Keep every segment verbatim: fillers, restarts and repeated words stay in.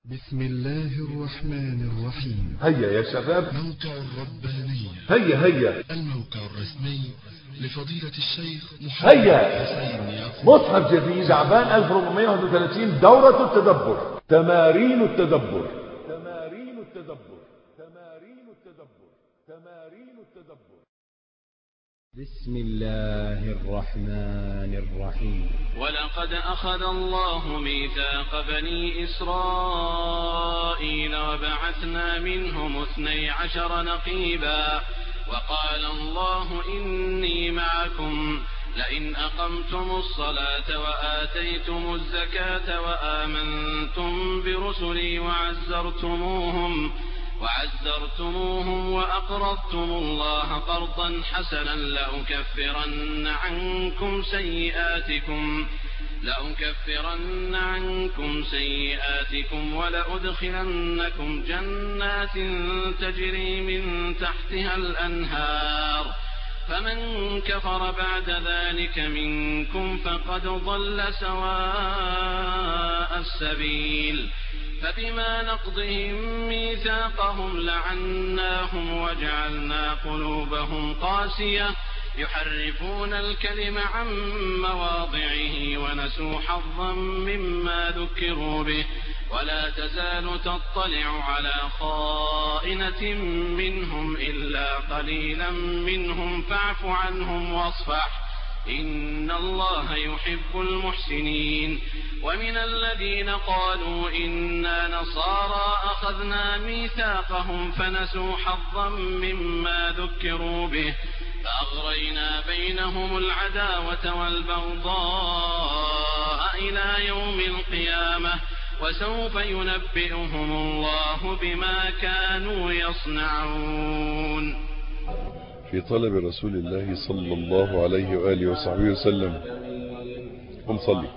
بسم الله الرحمن الرحيم. هيا يا شباب. موقع الربانية. هيا هيا. الموقع الرسمي لفضيلة الشيخ محمد هيا. حسين يعقوب. مصحف جديد شعبان ألف وأربعمائة وواحد وثلاثين. دورة التدبر، تمارين التدبر تمارين التدبر تمارين التدبر تمارين التدبر. بسم الله الرحمن الرحيم. ولقد أخذ الله ميثاق بني إسرائيل وبعثنا منهم اثني عشر نقيبا وقال الله إني معكم لئن أقمتم الصلاة وآتيتم الزكاة وآمنتم برسلي وعزرتموهم وعزرتموهم وأقرضتم الله قرضا حسنا لأكفرن عنكم سيئاتكم لأكفرن عنكم سيئاتكم ولأدخلنكم جنات تجري من تحتها الأنهار فمن كفر بعد ذلك منكم فقد ضل سواء السبيل. فبما نقضهم ميثاقهم لعناهم وجعلنا قلوبهم قاسية يحرفون الكلم عن مواضعه ونسوا حظا مما ذكروا به ولا تزال تطلع على خائنة منهم إلا قليلا منهم فاعف عنهم واصفح إن الله يحب المحسنين. ومن الذين قالوا إنا نصارى أخذنا ميثاقهم فنسوا حظا مما ذكروا به فأغرينا بينهم العداوة والبغضاء إلى يوم القيامة وسوف ينبئهم الله بما كانوا يصنعون. في طلب رسول الله صلى الله عليه وآله وصحبه وسلم. قم صلي.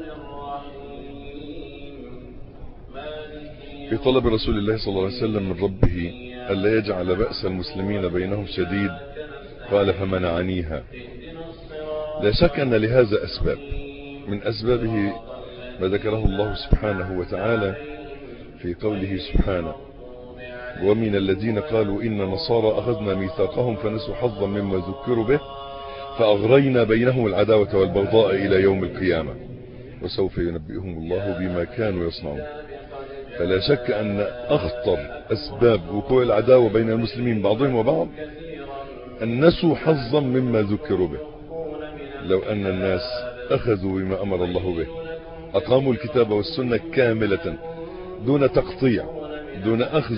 في طلب رسول الله صلى الله عليه وسلم من ربه ألا يجعل بأس المسلمين بينهم شديد قال فمنعنيها. لا شك أن لهذا أسباب، من أسبابه ما ذكره الله سبحانه وتعالى في قوله سبحانه ومن الذين قالوا إن نصارى أخذنا ميثاقهم فنسوا حظا مما ذكروا به فأغرينا بينهم العداوة والبغضاء إلى يوم القيامة وسوف ينبئهم الله بما كانوا يصنعون. فلا شك أن أخطر أسباب وقوع العداوة بين المسلمين بعضهم وبعض أن نسوا حظا مما ذكروا به. لو أن الناس أخذوا بما أمر الله به أقاموا الكتاب والسنة كاملة دون تقطيع دون أخذ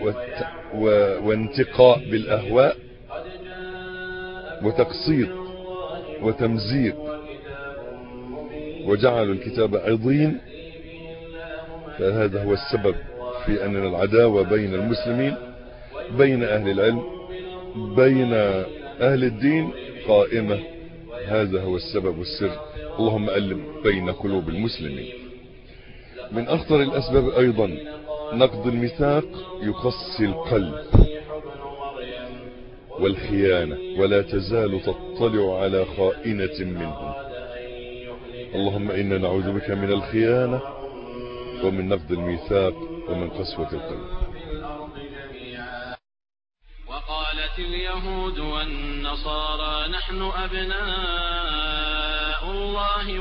وانتقاء بالأهواء وتقسيط وتمزيق وجعلوا الكتاب عضين، فهذا هو السبب في أن العداوة بين المسلمين بين أهل العلم بين أهل الدين قائمة. هذا هو السبب والسر. اللهم ألف بين قلوب المسلمين. من أخطر الأسباب أيضا نقض الميثاق يقسي القلب والخيانة ولا تزال تطلع على خائنة منهم. اللهم إنا نعوذ بك من الخيانة ومن نقض الميثاق ومن قسوة القلب. وقالت اليهود والنصارى نحن أبناء الله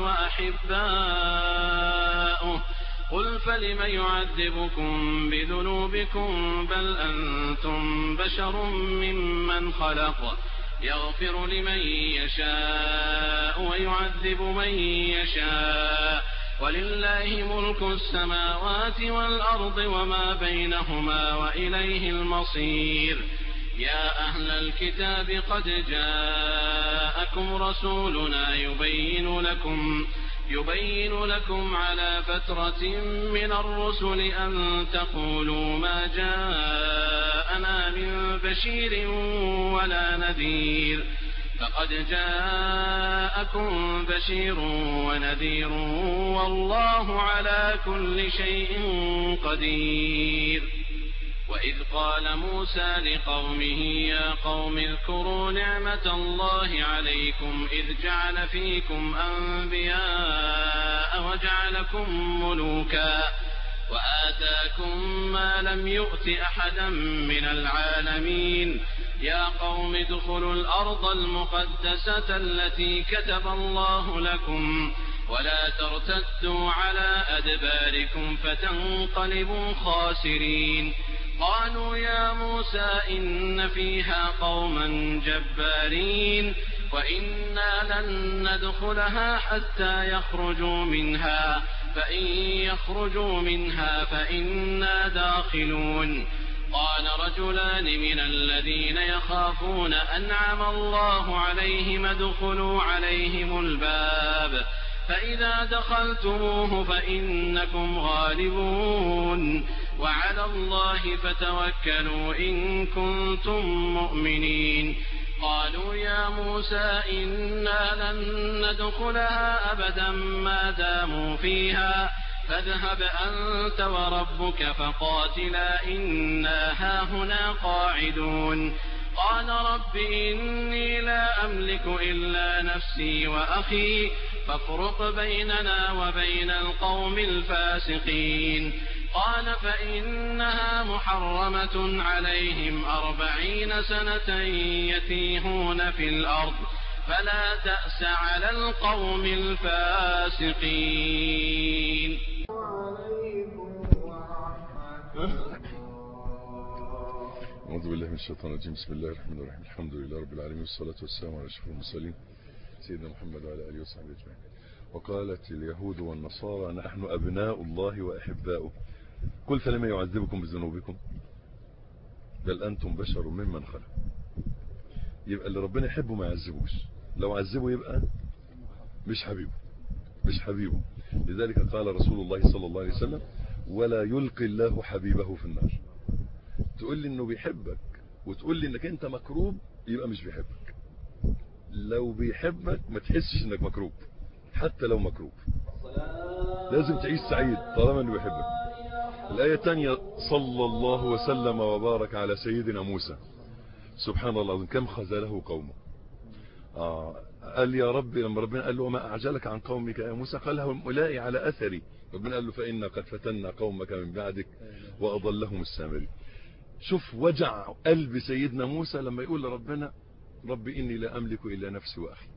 وأحباؤه قل فلم يعذبكم بذنوبكم بل أنتم بشر ممن خلق يغفر لمن يشاء ويعذب من يشاء ولله ملك السماوات والأرض وما بينهما وإليه المصير. يا أهل الكتاب قد جاءكم رسولنا يبين لكم يبين لكم على فترة من الرسل أن تقولوا ما جاءنا من بشير ولا نذير فقد جاءكم بشير ونذير والله على كل شيء قدير. وإذ قال موسى لقومه يا قوم اذكروا نعمة الله عليكم إذ جعل فيكم أنبياء وجعلكم ملوكا وآتاكم ما لم يؤت أحدا من العالمين يا قوم ادخلوا الأرض المقدسة التي كتب الله لكم ولا ترتدوا على أدباركم فتنقلبوا خاسرين قالوا يا موسى إن فيها قوما جبارين وإنا لن ندخلها حتى يخرجوا منها فإن يخرجوا منها فإنا داخلون قال رجلان من الذين يخافون أنعم الله عليهم ادخلوا عليهم الباب فإذا دخلتموه فإنكم غالبون وعلى الله فتوكلوا إن كنتم مؤمنين قالوا يا موسى إنا لن ندخلها أبدا ما داموا فيها فاذهب أنت وربك فقاتلا إنا هاهنا قاعدون قال رب إني لا أملك إلا نفسي وأخي فافرق بيننا وبين القوم الفاسقين قال فإنها محرمة عليهم أربعين سنة يتيهون في الأرض فلا تأس على القوم الفاسقين. أعوذ بالله من الشيطان الرجيم. بسم الله الرحمن الرحيم. الحمد لله رب العالمين والصلاة والسلام على أشرف المرسلين سيدنا محمد وعلى آله وصحبه أجمعين. وقالت اليهود والنصارى نحن أبناء الله وأحباؤه قل فلما يعذبكم بذنوبكم بل أنتم بشر ممن خلق. يبقى اللي ربنا يحبه ما يعذبوش، لو عذبه يبقى مش حبيبه مش حبيبه لذلك قال رسول الله صلى الله عليه وسلم ولا يلقي الله حبيبه في النار. تقول لي انه بيحبك وتقول لي انك انت مكروب يبقى مش بيحبك. لو بيحبك ما تحسش انك مكروب حتى لو مكروب، لازم تعيش سعيد طالما انه بيحبك. الآية الثانية صلى الله وسلم وبارك على سيدنا موسى سبحان الله العظيم كم خذله قومه. آه قال يا رب لما ربنا قال له وما أعجلك عن قومك يا موسى قال هم أولئك على أثري. ربنا قال له فإنا قد فتنا قومك من بعدك وأضلهم السامري. شوف وجع قلب سيدنا موسى لما يقول لربنا ربي إني لا أملك إلا نفسي وأخي.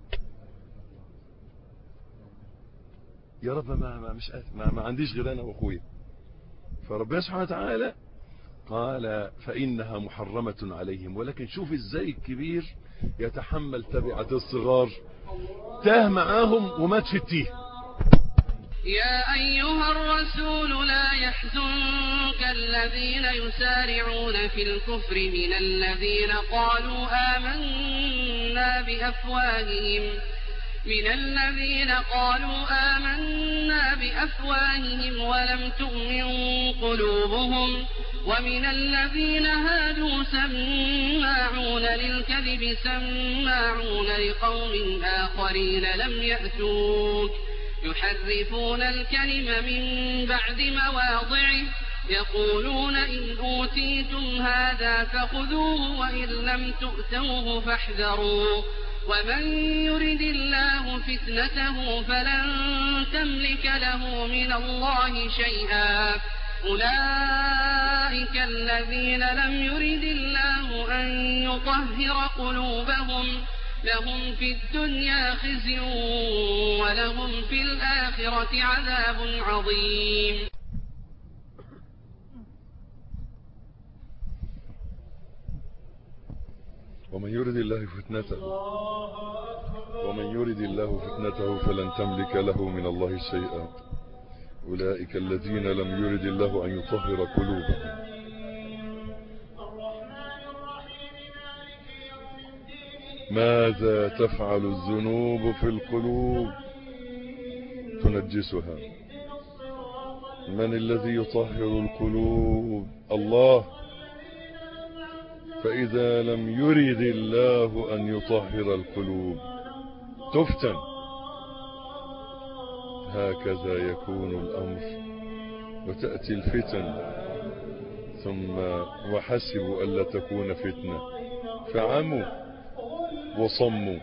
يا رب ما, ما مش ما, ما عنديش غير أنا وأخويا. فربنا سبحانه وتعالى قال فإنها محرمة عليهم. ولكن شوف ازاي الكبير يتحمل تبعة الصغار. تاه معاهم ومات في التيه. يا أيها الرسول لا يحزنك الذين يسارعون في الكفر من الذين قالوا آمنا بأفواههم من الذين قالوا آمنا بأفواههم ولم تؤمن قلوبهم ومن الذين هادوا سماعون للكذب سماعون لقوم آخرين لم يأتوك يحرفون الكلم من بعد مواضعه يقولون إن أوتيتم هذا فخذوه وإن لم تؤتوه فاحذروا ومن يرد الله فتنته فلن تملك له من الله شيئا أولئك الذين لم يرد الله أن يطهر قلوبهم لهم في الدنيا خزي ولهم في الآخرة عذاب عظيم. ومن يرد الله فتنته ومن يرد الله فتنته فلن تملك له من الله شيئا أولئك الذين لم يرد الله أن يطهر قلوبهم. ماذا تفعل الذنوب في القلوب تنجسها؟ من الذي يطهر القلوب؟ الله. فإذا لم يرد الله أن يطهر القلوب تفتن. هكذا يكون الأمر وتأتي الفتن ثم وحسبوا ألا تكون فتنة فعموا وصموا.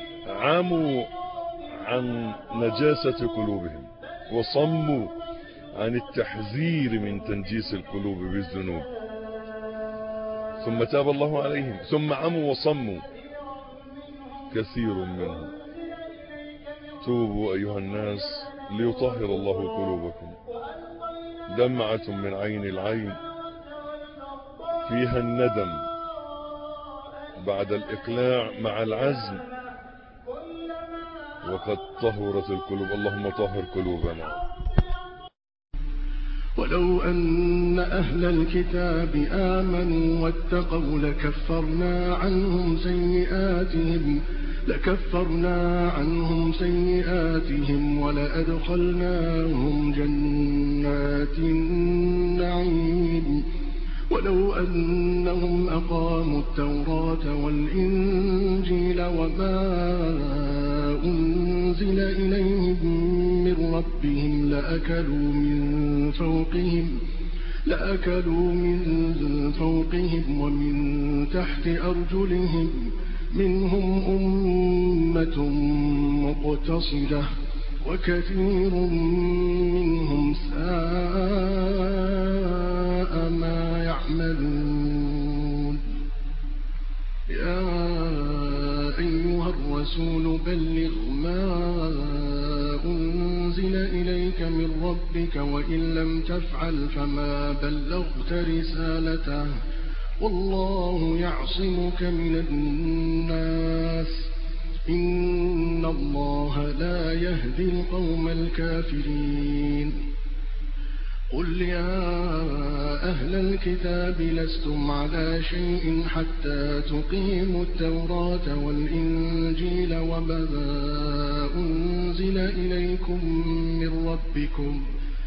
عموا عن نجاسة قلوبهم وصموا عن التحذير من تنجيس القلوب بالذنوب، ثم تاب الله عليهم ثم عموا وصموا كثير منهم. توبوا أيها الناس ليطهر الله قلوبكم. دمعة من عين العين فيها الندم بعد الإقلاع مع العزم، وقد طهرت القلوب. اللهم طهر قلوبنا. ولو أن أهل الكتاب آمنوا واتقوا لكفرنا عنهم سيئاتهم لكفرنا عنهم سيئاتهم ولأدخلناهم جنات النعيم. ولو أنهم أقاموا التوراة والإنجيل وما أنزل إليهم من ربهم لأكلوا من فوقهم لأكلوا من فوقهم ومن تحت أرجلهم منهم أمة مقتصدة وكثير منهم ساء ما يعملون. يا أيها الرسول بلغ ما أنزل إليك من ربك وإن لم تفعل فما بلغت رسالته والله يعصمك من الناس إن الله لا يهدي القوم الكافرين. قل يا أهل الكتاب لستم على شيء حتى تقيموا التوراة والإنجيل وما أنزل إليكم من ربكم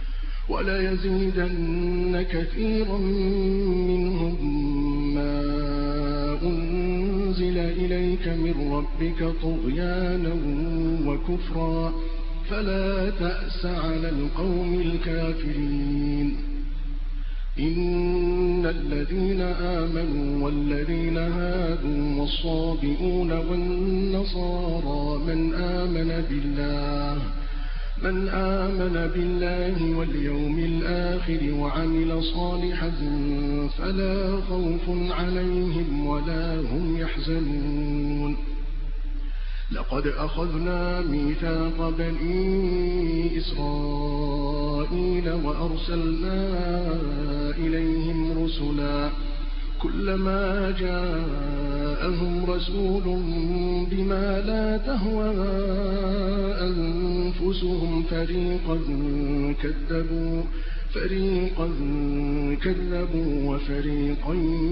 وليزيدن كثيرا منهم ما أنزل إليك من ربك طغيانا وكفرا فلا تأس على القوم الكافرين. إن الذين آمنوا والذين هادوا والصابئون والنصارى من آمن بالله من آمن بالله واليوم الآخر وعمل صالحا فلا خوف عليهم ولا هم يحزنون. لقد أخذنا ميثاق بني إسرائيل وأرسلنا إليهم رسلا كلما جاءهم رسول بما لا تهوى أنفسهم فريقا كذبوا فريقا كذبوا وفريقا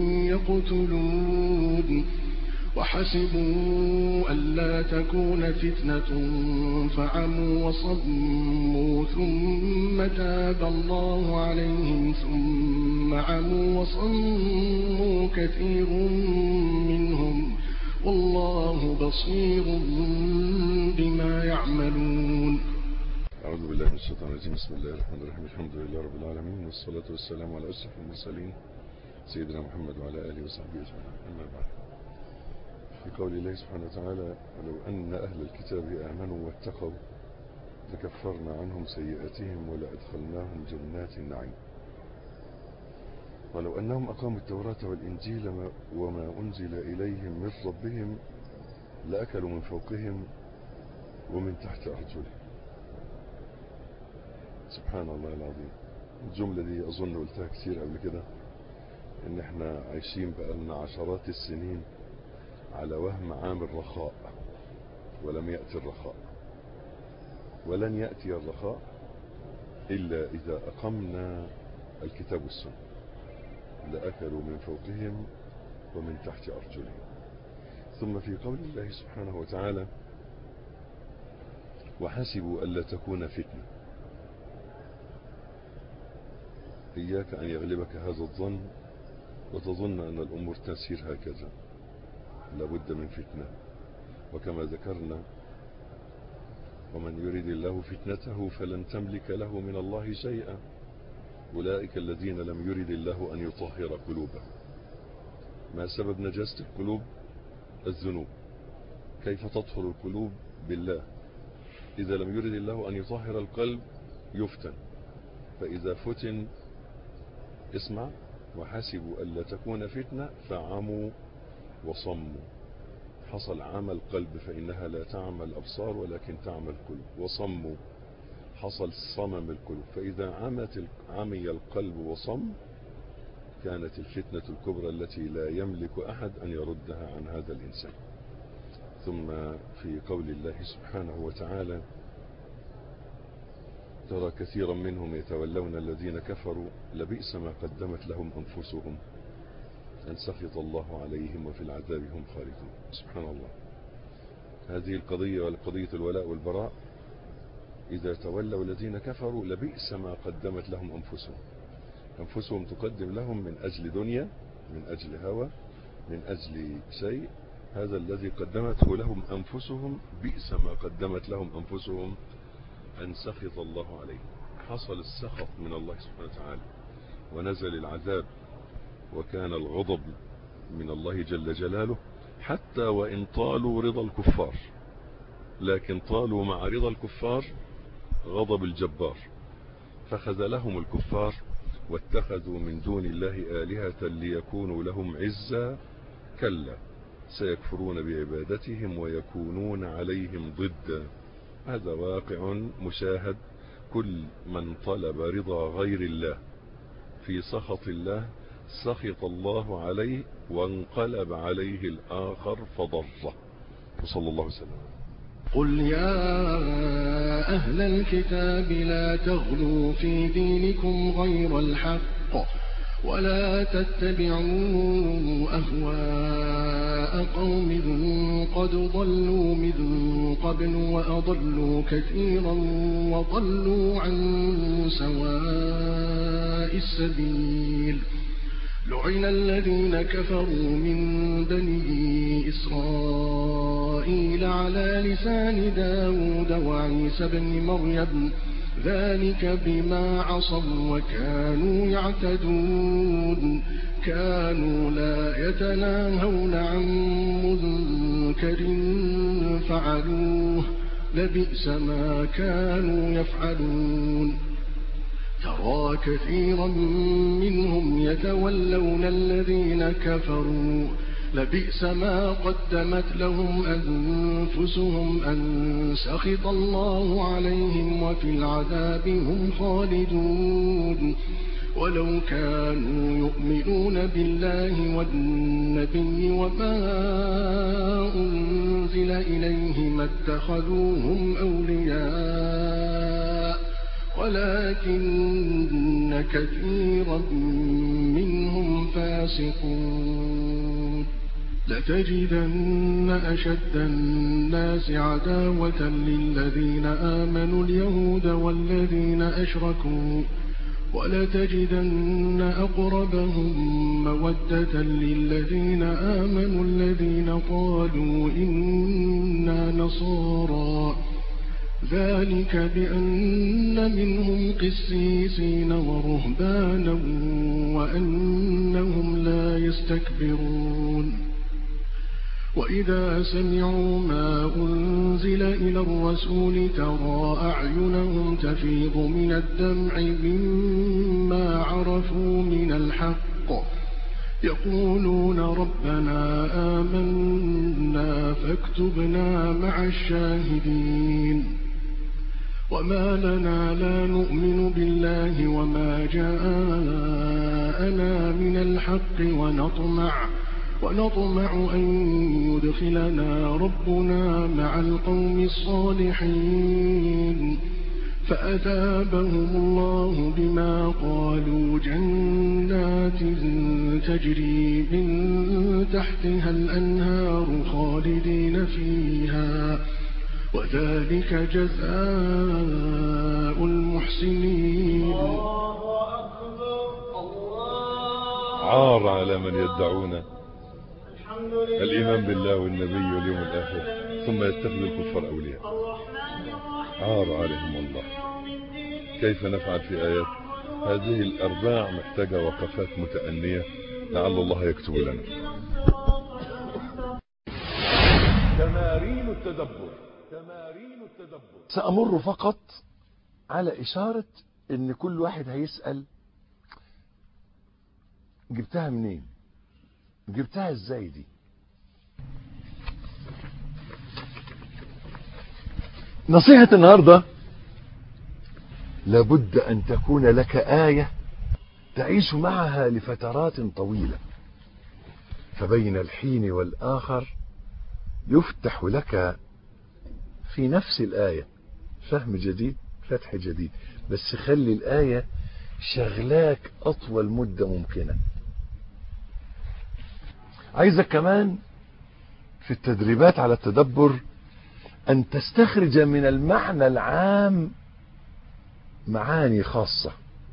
يقتلون وحسبوا ألا تكون فتنة فعموا وصموا ثم تاب الله عليهم ثم عموا وصموا كثير منهم والله بصير بما يعملون. أعوذ بالله من الشيطان الرجيم. بسم الله الرحمن الرحيم. الحمد لله رب العالمين والصلاة والسلام على أشرف المرسلين سيدنا محمد وعلى آله وصحبه أجمعين. أما بعد، في قول الله سبحانه وتعالى ولو أن أهل الكتاب آمنوا واتقوا لكفرنا عنهم سيئاتهم ولأدخلناهم جنات النعيم. ولو أنهم أقاموا التوراة والإنجيل وما أنزل إليهم من ربهم لأكلوا من فوقهم ومن تحت أرجلهم. سبحان الله العظيم. الجملة دي أظن قلتها كثير قبل كده، إن احنا عايشين بقالنا عشرات السنين على وهم عام الرخاء، ولم يأتي الرخاء، ولن يأتي الرخاء إلا إذا أقمنا الكتاب والسنة. لأكلوا من فوقهم ومن تحت أرجلهم. ثم في قول الله سبحانه وتعالى وحسبوا ألا تكون فتنة. إياك أن يغلبك هذا الظن وتظن أن الأمور تسير هكذا، لابد من فتنة. وكما ذكرنا ومن يريد الله فتنته فلن تملك له من الله شيئا أولئك الذين لم يرد الله أن يطهر قلوبهم. ما سبب نجاسة القلوب؟ الذنوب. كيف تطهر القلوب؟ بالله. إذا لم يرد الله أن يطهر القلب يفتن. فإذا فتن اسمع وحسبوا ألا تكون فتنة فعموا وصموا. حصل عمى القلب فإنها لا تعمى الأبصار ولكن تعمى القلوب. وصموا حصل صمم القلوب، فإذا عمت عمي القلب وصم كانت الفتنة الكبرى التي لا يملك أحد أن يردها عن هذا الإنسان. ثم في قول الله سبحانه وتعالى ترى كثيرا منهم يتولون الذين كفروا لبئس ما قدمت لهم أنفسهم أن سخط الله عليهم وفي العذاب هم خالدون. سبحان الله. هذه القضية والقضية الولاء والبراء، إذا تولوا الذين كفروا لبئس ما قدمت لهم أنفسهم. أنفسهم تقدم لهم من أجل دنيا، من أجل هوى، من أجل شيء. هذا الذي قدمته لهم أنفسهم بئس ما قدمت لهم أنفسهم أن سخط الله عليهم. حصل السخط من الله سبحانه وتعالى ونزل العذاب وكان الغضب من الله جل جلاله، حتى وإن طالوا رضا الكفار، لكن طالوا مع رضا الكفار غضب الجبار، فخذلهم الكفار واتخذوا من دون الله آلهة ليكونوا لهم عزا. كلا سيكفرون بعبادتهم ويكونون عليهم ضدا. هذا واقع مشاهد. كل من طلب رضا غير الله في سخط الله سخط الله عليه وانقلب عليه الآخر فضره. وصلى الله وسلم. قل يا أهل الكتاب لا تغلوا في دينكم غير الحق ولا تتبعوا أهواء قوم قد ضلوا من قبل وأضلوا كثيرا وضلوا عن سواء السبيل. لعن الذين كفروا من بني إسرائيل على لسان داود وعيسى بن مريم ذلك بما عصوا وكانوا يعتدون. كانوا لا يتناهون عن منكر فعلوه لبئس ما كانوا يفعلون. ترى كثيرا منهم يتولون الذين كفروا لبئس ما قدمت لهم أنفسهم أن سخط الله عليهم وفي العذاب هم خالدون. ولو كانوا يؤمنون بالله والنبي وما أنزل إليه ما اتخذوهم أولياء ولكن كثيرا منهم فاسقون. لتجدن أشد الناس عداوة للذين آمنوا اليهود والذين أشركوا ولتجدن أقربهم مودة للذين آمنوا الذين قالوا إنا نصارى ذلك بأن منهم قسيسين ورهبانا وأنهم لا يستكبرون. وإذا سمعوا ما أنزل إلى الرسول ترى أعينهم تفيض من الدمع مما عرفوا من الحق يقولون ربنا آمنا فاكتبنا مع الشاهدين. وما لنا لا نؤمن بالله وما جاءنا من الحق ونطمع ونطمع أن يدخلنا ربنا مع القوم الصالحين. فأثابهم الله بما قالوا جنات تجري من تحتها الأنهار خالدين فيها وذلك جزاء المحسنين. عار على من يدعون الإيمان بالله والنبي واليوم الآخر ثم يتخذ الكفار أولياء. عار عليهم الله. كيف نفعل في آيات هذه الأرباع؟ محتاجة وقفات متأنية لعل الله يكتب لنا. تمارين التدبر. تمارين التدبر. سأمر فقط على إشارة ان كل واحد هيسأل جبتها منين، جبتها ازاي دي. نصيحة النهاردة: لابد ان تكون لك آية تعيش معها لفترات طويلة، فبين الحين والآخر يفتح لك في نفس الآية فهم جديد، فتح جديد، بس خلي الآية شغلاك أطول مدة ممكنة. عايزك كمان في التدريبات على التدبر أن تستخرج من المعنى العام معاني خاصة،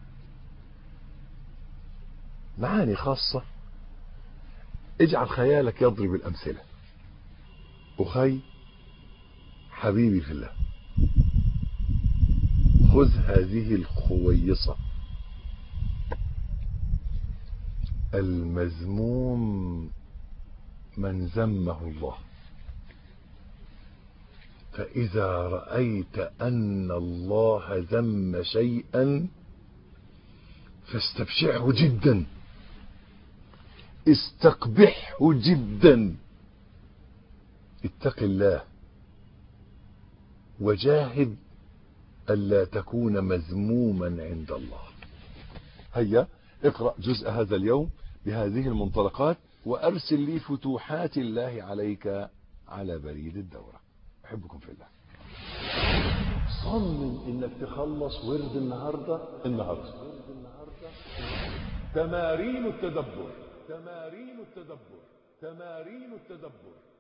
معاني خاصة. اجعل خيالك يضرب الأمثلة. أخي حبيبي في الله، خذ هذه الخويصة المذموم من ذمه الله، فإذا رأيت أن الله ذم شيئا فاستبشعه جدا، استقبحه جدا، اتق الله وجاهد ألا تكون مذموما عند الله. هيا اقرأ جزء هذا اليوم بهذه المنطلقات، وأرسل لي فتوحات الله عليك على بريد الدورة. أحبكم في الله. صمم إنك تخلص ورد النهاردة النهاردة تمارين التدبر، تمارين التدبر، تمارين التدبر.